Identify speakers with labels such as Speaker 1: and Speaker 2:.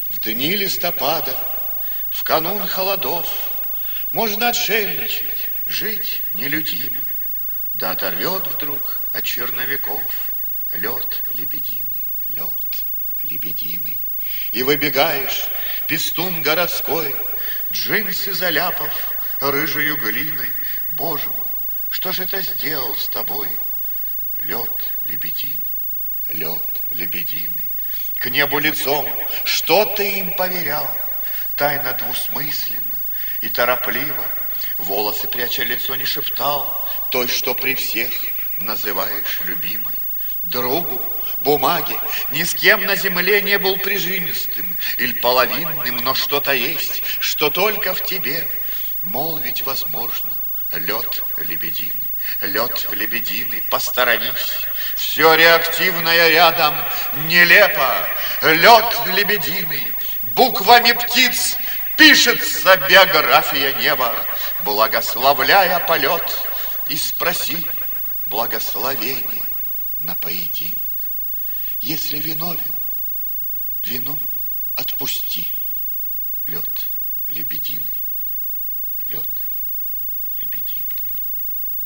Speaker 1: В дни листопада, в канун холодов, можно отшельничать, жить нелюдимо. Да оторвет вдруг от черновиков лед лебединый, лед лебединый. И выбегаешь, пестун городской, джинсы заляпав рыжею глиной. Боже мой, что же это сделал с тобой? Лед лебединый, лед лебединый. К небу лицом, что ты им поверял? Тайно двусмысленно и торопливо, волосы пряча лицо, не шептал той, что при всех называешь любимой. Другу, бумаге, ни с кем на земле не был прижимистым или половинным, но что-то есть, что только в тебе молвить возможно. Лед лебединый, лед лебединый, посторонись. Все реактивное рядом нелепо. Лед лебединый, буквами птиц пишется биография неба, благословляя полет. И спроси благословение на поединок. Если виновен, вину отпусти. Лед лебединый, лед лебединый.